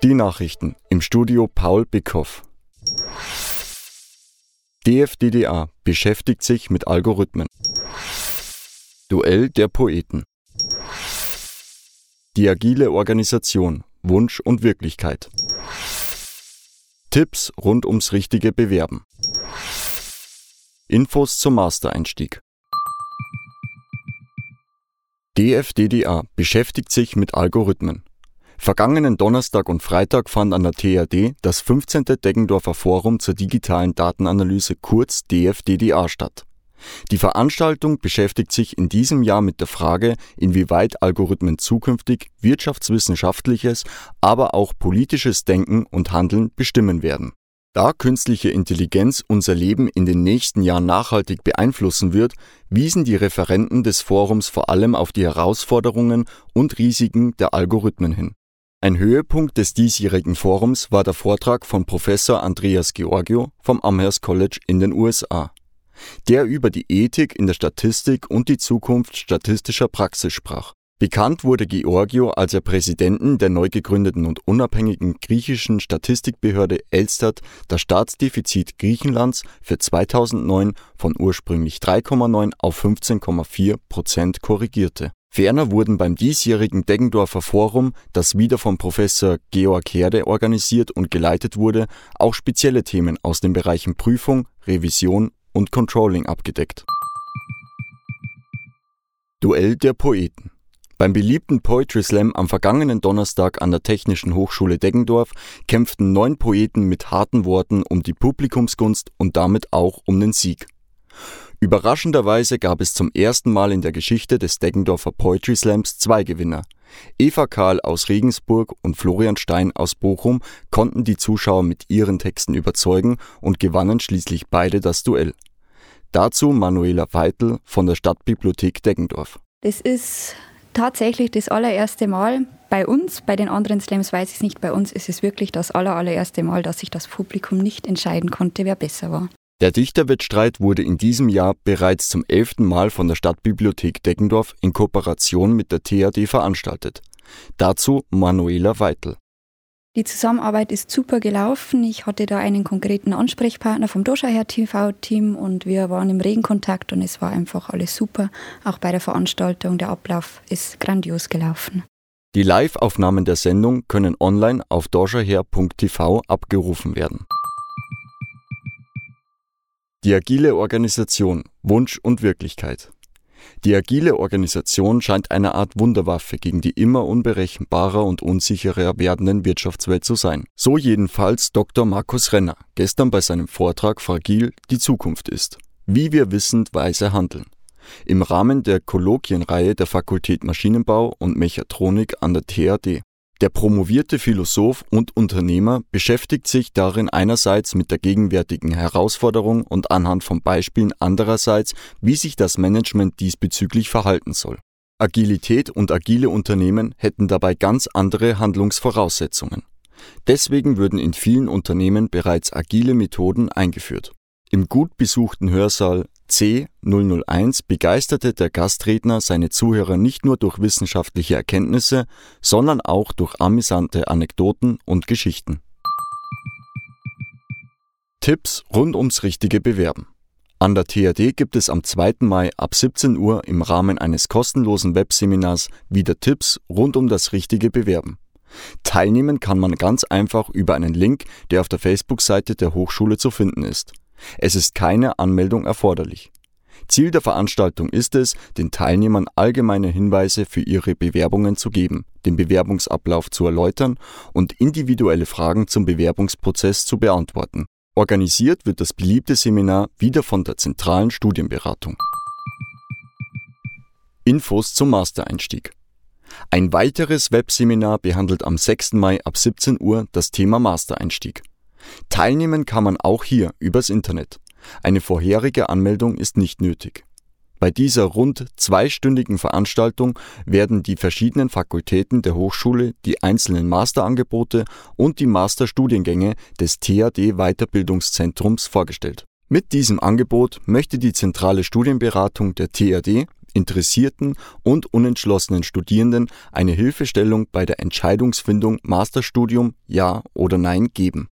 Die Nachrichten im Studio Paul Bickhoff. DFDDA beschäftigt sich mit Algorithmen. Duell der Poeten. Die agile Organisation, Wunsch und Wirklichkeit. Tipps rund ums richtige Bewerben. Infos zum Mastereinstieg. DFDDA beschäftigt sich mit Algorithmen. Vergangenen Donnerstag und Freitag fand an der TAD das 15. Deggendorfer Forum zur digitalen Datenanalyse kurz DFDDA statt. Die Veranstaltung beschäftigt sich in diesem Jahr mit der Frage, inwieweit Algorithmen zukünftig wirtschaftswissenschaftliches, aber auch politisches Denken und Handeln bestimmen werden. Da künstliche Intelligenz unser Leben in den nächsten Jahren nachhaltig beeinflussen wird, wiesen die Referenten des Forums vor allem auf die Herausforderungen und Risiken der Algorithmen hin. Ein Höhepunkt des diesjährigen Forums war der Vortrag von Professor Andreas Georgiou vom Amherst College in den USA, der über die Ethik in der Statistik und die Zukunft statistischer Praxis sprach. Bekannt wurde Georgiou, als er Präsidenten der neu gegründeten und unabhängigen griechischen Statistikbehörde Elstat das Staatsdefizit Griechenlands für 2009 von ursprünglich 3,9 auf 15,4% korrigierte. Ferner wurden beim diesjährigen Deggendorfer Forum, das wieder von Professor Georg Herde organisiert und geleitet wurde, auch spezielle Themen aus den Bereichen Prüfung, Revision und Controlling abgedeckt. Duell der Poeten. Beim beliebten Poetry Slam am vergangenen Donnerstag an der Technischen Hochschule Deggendorf kämpften 9 Poeten mit harten Worten um die Publikumsgunst und damit auch um den Sieg. Überraschenderweise gab es zum ersten Mal in der Geschichte des Deggendorfer Poetry Slams 2 Gewinner. Eva Kahl aus Regensburg und Florian Stein aus Bochum konnten die Zuschauer mit ihren Texten überzeugen und gewannen schließlich beide das Duell. Dazu Manuela Weitel von der Stadtbibliothek Deggendorf. Das ist tatsächlich das allererste Mal bei uns. Bei den anderen Slams weiß ich es nicht. Bei uns ist es wirklich das allererste Mal, dass sich das Publikum nicht entscheiden konnte, wer besser war. Der Dichterwettstreit wurde in diesem Jahr bereits zum 11. Mal von der Stadtbibliothek Deggendorf in Kooperation mit der TAD veranstaltet. Dazu Manuela Weitel. Die Zusammenarbeit ist super gelaufen. Ich hatte da einen konkreten Ansprechpartner vom Doscherher TV-Team und wir waren im regen Kontakt und es war einfach alles super. Auch bei der Veranstaltung, der Ablauf ist grandios gelaufen. Die Live-Aufnahmen der Sendung können online auf doscherher.tv abgerufen werden. Die agile Organisation, Wunsch und Wirklichkeit. Die agile Organisation scheint eine Art Wunderwaffe gegen die immer unberechenbarer und unsicherer werdenden Wirtschaftswelt zu sein. So jedenfalls Dr. Markus Renner gestern bei seinem Vortrag Fragil die Zukunft ist. Wie wir wissend weise handeln. Im Rahmen der Kolloquienreihe der Fakultät Maschinenbau und Mechatronik an der TAD. Der promovierte Philosoph und Unternehmer beschäftigt sich darin einerseits mit der gegenwärtigen Herausforderung und anhand von Beispielen andererseits, wie sich das Management diesbezüglich verhalten soll. Agilität und agile Unternehmen hätten dabei ganz andere Handlungsvoraussetzungen. Deswegen würden in vielen Unternehmen bereits agile Methoden eingeführt. Im gut besuchten Hörsaal C001 begeisterte der Gastredner seine Zuhörer nicht nur durch wissenschaftliche Erkenntnisse, sondern auch durch amüsante Anekdoten und Geschichten. Tipps rund ums richtige Bewerben. An der TAD gibt es am 2. Mai ab 17 Uhr im Rahmen eines kostenlosen Webseminars wieder Tipps rund um das richtige Bewerben. Teilnehmen kann man ganz einfach über einen Link, der auf der Facebook-Seite der Hochschule zu finden ist. Es ist keine Anmeldung erforderlich. Ziel der Veranstaltung ist es, den Teilnehmern allgemeine Hinweise für ihre Bewerbungen zu geben, den Bewerbungsablauf zu erläutern und individuelle Fragen zum Bewerbungsprozess zu beantworten. Organisiert wird das beliebte Seminar wieder von der Zentralen Studienberatung. Infos zum Mastereinstieg. Ein weiteres Webseminar behandelt am 6. Mai ab 17 Uhr das Thema Mastereinstieg. Teilnehmen kann man auch hier übers Internet. Eine vorherige Anmeldung ist nicht nötig. Bei dieser rund 2-stündigen Veranstaltung werden die verschiedenen Fakultäten der Hochschule, die einzelnen Masterangebote und die Masterstudiengänge des TAD-Weiterbildungszentrums vorgestellt. Mit diesem Angebot möchte die zentrale Studienberatung der TAD interessierten und unentschlossenen Studierenden eine Hilfestellung bei der Entscheidungsfindung Masterstudium ja oder nein geben.